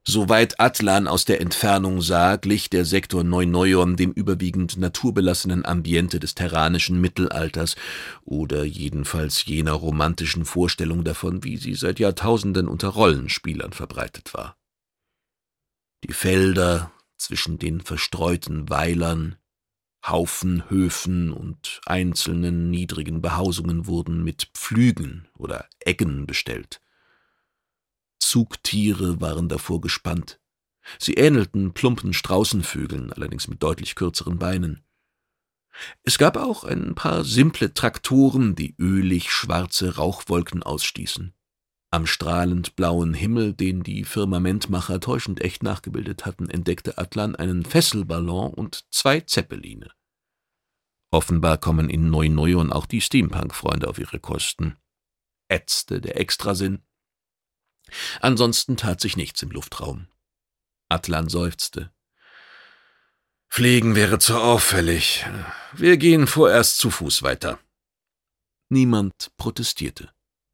Soweit Atlan aus der Entfernung sah, glich der Sektor Neu-Neuon dem überwiegend naturbelassenen Ambiente des terranischen Mittelalters oder jedenfalls jener romantischen Vorstellung davon, wie sie seit Jahrtausenden unter Rollenspielern verbreitet war. Die Felder zwischen den verstreuten Weilern, Haufenhöfen und einzelnen niedrigen Behausungen wurden mit Pflügen oder Eggen bestellt. Zugtiere waren davor gespannt. Sie ähnelten plumpen Straußenvögeln, allerdings mit deutlich kürzeren Beinen. Es gab auch ein paar simple Traktoren, die ölig schwarze Rauchwolken ausstießen. Am strahlend blauen Himmel, den die Firmamentmacher täuschend echt nachgebildet hatten, entdeckte Atlan einen Fesselballon und 2 Zeppeline. Offenbar kommen in Neu-Neuon auch die Steampunk-Freunde auf ihre Kosten, ätzte der Extrasinn. Ansonsten tat sich nichts im Luftraum. Atlan seufzte. »Fliegen wäre zu auffällig. Wir gehen vorerst zu Fuß weiter.« Niemand protestierte.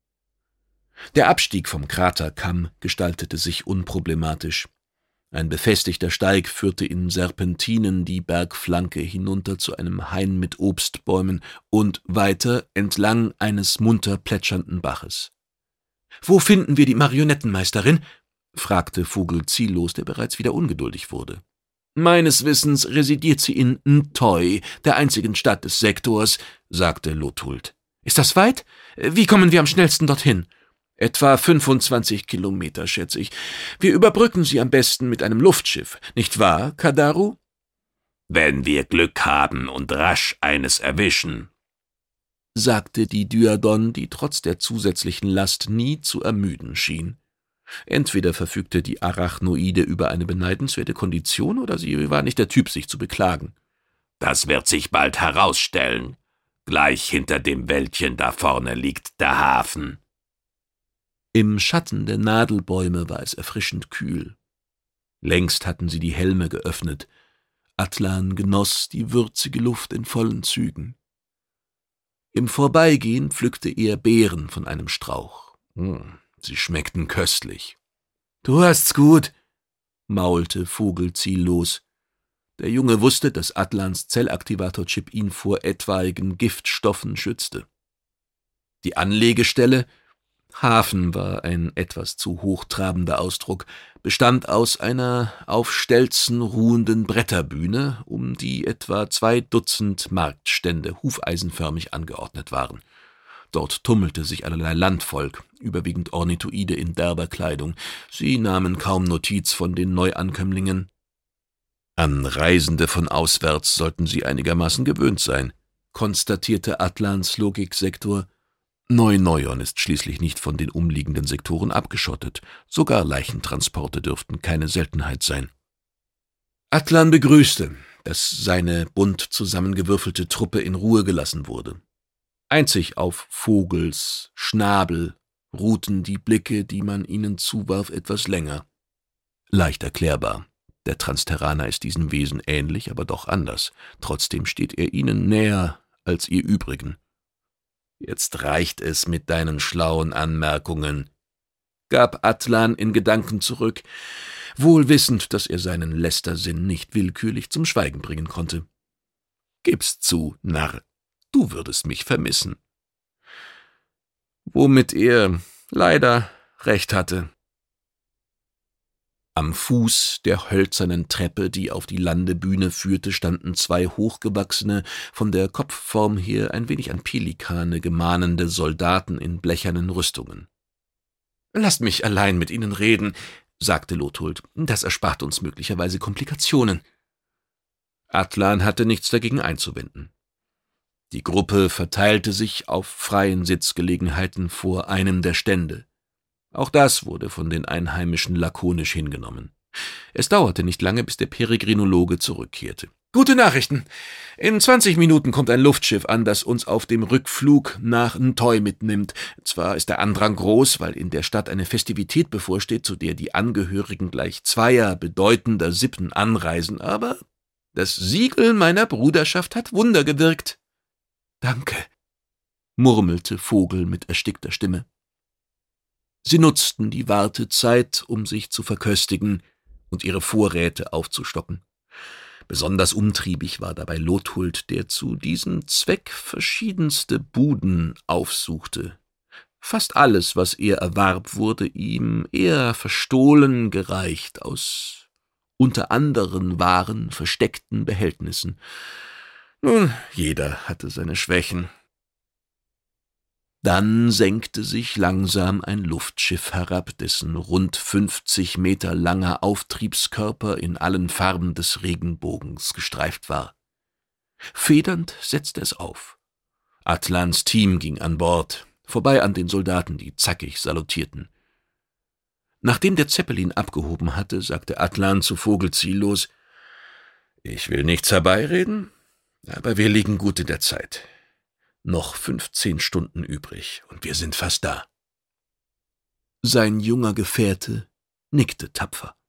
Der Abstieg vom Kraterkamm gestaltete sich unproblematisch. Ein befestigter Steig führte in Serpentinen die Bergflanke hinunter zu einem Hain mit Obstbäumen und weiter entlang eines munter plätschernden Baches. »Wo finden wir die Marionettenmeisterin?« fragte Vogel ziellos, der bereits wieder ungeduldig wurde. »Meines Wissens residiert sie in N'Toy, der einzigen Stadt des Sektors«, sagte Lothuld. »Ist das weit? Wie kommen wir am schnellsten dorthin?« »Etwa 25 Kilometer, schätze ich. Wir überbrücken sie am besten mit einem Luftschiff, nicht wahr, Kadaru?« »Wenn wir Glück haben und rasch eines erwischen«, sagte die Dyadon, die trotz der zusätzlichen Last nie zu ermüden schien. Entweder verfügte die Arachnoide über eine beneidenswerte Kondition, oder sie war nicht der Typ, sich zu beklagen. »Das wird sich bald herausstellen. Gleich hinter dem Wäldchen da vorne liegt der Hafen.« Im Schatten der Nadelbäume war es erfrischend kühl. Längst hatten sie die Helme geöffnet. Atlan genoss die würzige Luft in vollen Zügen. Im Vorbeigehen pflückte er Beeren von einem Strauch. Sie schmeckten köstlich. »Du hast's gut«, maulte Vogel ziellos. Der Junge wusste, dass Atlans Zellaktivator-Chip ihn vor etwaigen Giftstoffen schützte. Die Anlegestelle, Hafen war ein etwas zu hochtrabender Ausdruck, bestand aus einer auf Stelzen ruhenden Bretterbühne, um die etwa 2 Dutzend Marktstände hufeisenförmig angeordnet waren. Dort tummelte sich allerlei Landvolk, überwiegend Ornithoide in derber Kleidung. Sie nahmen kaum Notiz von den Neuankömmlingen. An Reisende von auswärts sollten sie einigermaßen gewöhnt sein, konstatierte Atlans Logiksektor. Neu-Neuon ist schließlich nicht von den umliegenden Sektoren abgeschottet. Sogar Leichentransporte dürften keine Seltenheit sein. Atlan begrüßte, dass seine bunt zusammengewürfelte Truppe in Ruhe gelassen wurde. Einzig auf Vogels Schnabel ruhten die Blicke, die man ihnen zuwarf, etwas länger. Leicht erklärbar. Der Transterraner ist diesem Wesen ähnlich, aber doch anders. Trotzdem steht er ihnen näher als ihr übrigen. »Jetzt reicht es mit deinen schlauen Anmerkungen«, gab Atlan in Gedanken zurück, wohl wissend, dass er seinen Lästersinn nicht willkürlich zum Schweigen bringen konnte. »Gib's zu, Narr, du würdest mich vermissen.« Womit er leider recht hatte. Am Fuß der hölzernen Treppe, die auf die Landebühne führte, standen 2 hochgewachsene, von der Kopfform her ein wenig an Pelikane gemahnende Soldaten in blechernen Rüstungen. »Lasst mich allein mit ihnen reden«, sagte Lothuld. »Das erspart uns möglicherweise Komplikationen.« Atlan hatte nichts dagegen einzuwenden. Die Gruppe verteilte sich auf freien Sitzgelegenheiten vor einem der Stände. Auch das wurde von den Einheimischen lakonisch hingenommen. Es dauerte nicht lange, bis der Peregrinologe zurückkehrte. »Gute Nachrichten! In 20 Minuten kommt ein Luftschiff an, das uns auf dem Rückflug nach N'Toy mitnimmt. Zwar ist der Andrang groß, weil in der Stadt eine Festivität bevorsteht, zu der die Angehörigen gleich 2 bedeutender Sippen anreisen, aber das Siegel meiner Bruderschaft hat Wunder gewirkt.« »Danke«, murmelte Vogel mit erstickter Stimme. Sie nutzten die Wartezeit, um sich zu verköstigen und ihre Vorräte aufzustocken. Besonders umtriebig war dabei Lothuld, der zu diesem Zweck verschiedenste Buden aufsuchte. Fast alles, was er erwarb, wurde ihm eher verstohlen gereicht, aus unter anderen Waren versteckten Behältnissen. Nun, jeder hatte seine Schwächen. Dann senkte sich langsam ein Luftschiff herab, dessen rund 50 Meter langer Auftriebskörper in allen Farben des Regenbogens gestreift war. Federnd setzte es auf. Atlans Team ging an Bord, vorbei an den Soldaten, die zackig salutierten. Nachdem der Zeppelin abgehoben hatte, sagte Atlan zu Vogel ziellos: »Ich will nichts herbeireden, aber wir liegen gut in der Zeit. Noch 15 Stunden übrig, und wir sind fast da.« Sein junger Gefährte nickte tapfer.